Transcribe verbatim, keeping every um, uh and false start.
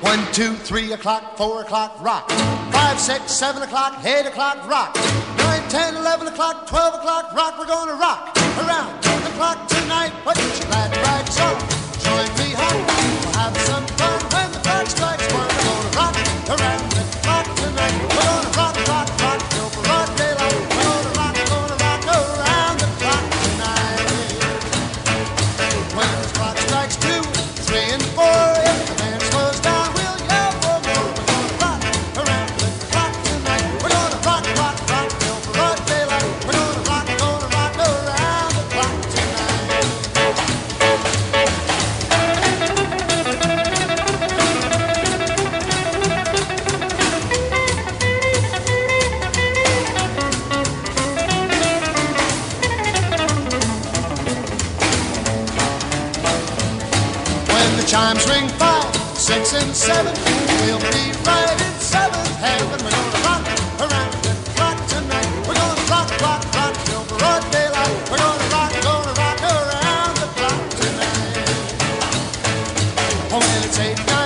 One, two, three o'clock, four o'clock, rock. Five, six, seven o'clock, eight o'clock, rock. Nine, ten, eleven o'clock, twelve o'clock, rock. We're gonna rock around the clock tonight. Put your glad rags on, join me home. We'll have some fun when the clock strikes one. We're gonna rock around the clock tonight. We're gonna rock, rock, rock till broad daylight. We're gonna rock, gonna rock around the clock tonight. When the clock strikes two, three, and four, if the band slows down, we'll yell for more. We're gonna rock around the clock tonight. We're gonna rock, rock, rock till broad daylight. We're gonna rock, gonna rock around the clock tonight. When the chimes ring five, six, and seven, we'll be right in seventh heaven. We're gonna rock around the clock tonight. We're gonna rock, rock, rock till broad daylight. We're gonna rock, gonna rock around the clock tonight. Oh, when it's eight, nine,